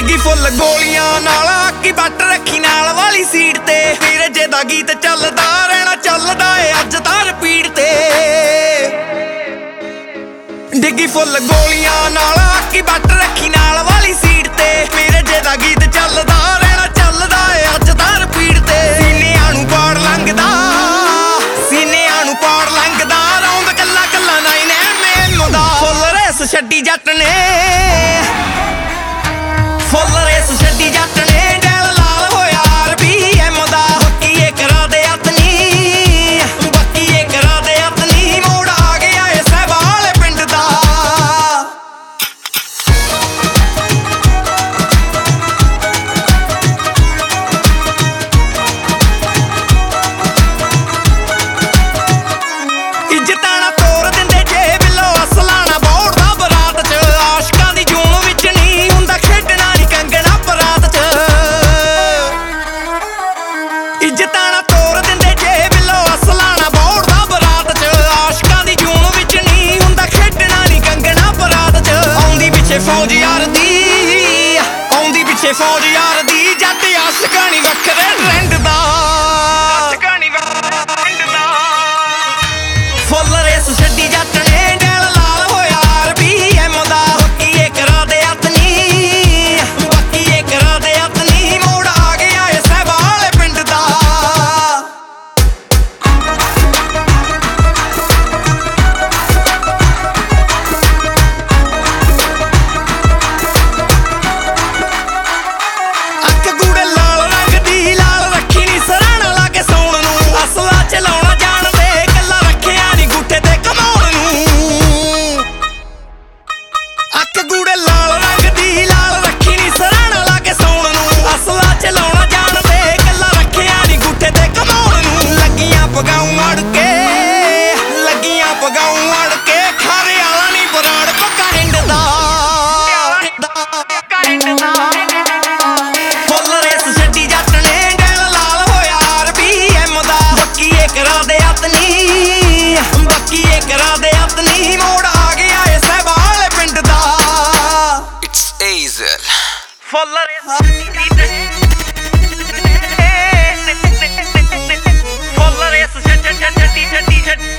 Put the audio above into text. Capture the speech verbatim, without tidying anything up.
ਡਿੱਗੀ ਫੁੱਲ ਗੋਲੀਆਂ ਨਾਲ ਆਕੀ ਬੱਟ ਰੱਖੀ ਨਾਲ ਵਾਲੀ ਸੀਟ ਤੇ ਵੀਰ ਜੇ ਦਾ ਗੀਤ ਚੱਲਦਾ ਰਹਿਣਾ ਚੱਲਦਾ ਏ ਅੱਜ ਤਾਂ ਰਿਪੀਟ ਤੇ ਡਿੱਗੀ ਫੁੱਲ ਗੋਲੀਆਂ ਨਾਲ ਆਕੀ ਬੱਟ ਰੱਖੀ ਨਾਲ ਵਾਲੀ ਸੀਟ ਤੇ ਵੀਰ ਜੇ ਦਾ ਗੀਤ ਚੱਲਦਾ ਰਹਿਣਾ ਚੱਲਦਾ ਏ ਅੱਜ ਤਾਂ ਰਿਪੀਟ ਤੇ ਸੀਨਿਆਂ ਨੂੰ ਪਾੜ ਲੰਘਦਾ ਸੀਨਿਆਂ ਨੂੰ ਪਾੜ ਲੰਘਦਾ ਰੌਂਦ ਕੱਲਾ ਕੱਲਾ ਨਾਈਨ ਮੈਨੂੰ ਦਾ ਫੁੱਲ ਰੇਸ ਛੱਡੀ ਜੱਟ ਨੇ ਫੁੱਲ ਰੇਸ ਛੱਡੀ ਜੱਟ ਨੇ ਦਿਲ ਲਾਲ ਹੋਇਆ ਆਰ ਬੀ ਐਮ ਦਾ ਬੱਕੀਏ ਕਰਾ ਦੇ ਅਤਨੀ ਬੱਕੀਏ ਕਰਾ ਦੇ ਅਤਨੀ ਮੋੜ ਆ ਗਿਆ ਏ ਸਹਿਬਾਲ ਪਿੰਡ ਦਾ ਇੱਜ਼ਤਾਂ ਨਾ ਤੋੜ ਦਿੰਦੇ ਜੇ ਬਿੱਲੋ ਅਸਲਾਂ ਨਾ ਬੋੜਦਾ ਬਰਾਤ ਚ ਆਸ਼ਕਾਂ ਦੀ ਜੂਨ ਵਿੱਚ ਨਹੀਂ ਹੁੰਦਾ ਖੇਡਣਾ ਨੀ ਕੰਗਣਾ ਪਰਾਤ ਚ ਇੱਜ਼ਤਾਂ ਨਾ ਤੋੜ ਦਿੰਦੇ ਜੇ ਬਿੱਲੋ ਅਸਲਾਂ ਨਾ ਬੋੜਦਾ ਬਰਾਤ ਚ ਆਸ਼ਕਾਂ ਦੀ ਜੂਨ ਵਿੱਚ ਨਹੀਂ ਹੁੰਦਾ ਖੇਡਣਾ ਨੀ ਕੰਗਣਾ ਪਰਾਤ ਚ ਆਉਂਦੀ ਪਿੱਛੇ ਫੌਜ ਯਾਰ ਦੀ ਆਉਂਦੀ ਪਿੱਛੇ ਫੌਜ ਯਾਰ ਦੀ ਜੱਟ ਆਸ਼ਕਾਂ ਨੀ ਵੱਖਰੇ ਟ੍ਰੈਂਡ ਦਾ ਆਸ਼ਕਾਂ ਨੀ ਵੱਖਰੇ ਟ੍ਰੈਂਡ ਦਾ ਫੁੱਲ ਰੇਸ ਛੱਡੀ ਜੱਟ ਨੇ ਦਿਲ ਲਾਲ ਹੋਇਆ ਆਰ ਬੀ ਐਮ ਦਾ ਬੱਕੀਏ ਕਰਾ ਦੇ ਅਤਨੀ ਬੱਕੀਏ ਕਰਾ ਦੇ ਅਤਨੀ ਮੋੜ ਆ ਗਿਆ ਏ ਸਹਿਬਾਲ ਪਿੰਡ ਦਾ ਅੱਖ ਗੂੜੇ ਲਾਲ ਰੰਗ ਦੀ ਲਾਲ ਰੱਖੀ ਨੀ ਸਰਾਣਾ ਲਾ ਕੇ ਸੌਣ ਨੂੰ ਅਸਲਾ ਚਲਾਉਣਾ ਜਾਣਦੇ ਕੱਲਾ ਰੱਖਿਆ ਨੀ ਗੁੱਠੇ ਤੇ ਕਮਾਉਣ ਨੂੰ ਅੱਖ ਗੂੜੇ ਲਾਲ ਰੰਗ ਦੀ ਲਾਲ ਰੱਖੀ ਨੀ ਸਰਾਣਾ ਲਾ ਕੇ ਸੌਣ ਨੂੰ ਅਸਲਾ ਚਲਾਉਣਾ ਜਾਣਦੇ ਕੱਲਾ ਰੱਖਿਆ ਨੀ ਗੁੱਠੇ ਤੇ ਕਮਾਉਣ ਨੂੰ ਲੱਗੀਆਂ ਪਗਾਉਂ ਅੜ ਕੇ ਲੱਗੀਆਂ ਪਗਾਉਂ ਅੜ ਕੇ ਖਾਰੇ ਵਾਲਾ ਨੀ ਬਰਾੜ ਪੱਕਾ ਹਿੰਡ ਦਾ ਫੁੱਲ ਰੇਸ ਛੱਡੀ ਜੱਟ ਨੇ ਦਿਲ ਲਾਲ ਹੋਇਆ ਆਰ ਬੀ ਐਮ ਦਾ ਬੱਕੀਏ ਕਰਾ ਦੇ ਅਤਨੀ ਬੱਕੀਏ ਕਰਾ ਦੇ ਅਤਨੀ ਮੋੜ ਆ ਗਿਆ ਏ ਸਹਿਬਾਲ ਪਿੰਡ ਦਾ It's Azel. Full race full race ਛੱਡੀ ਛੱਡੀ ਛੱਡੀ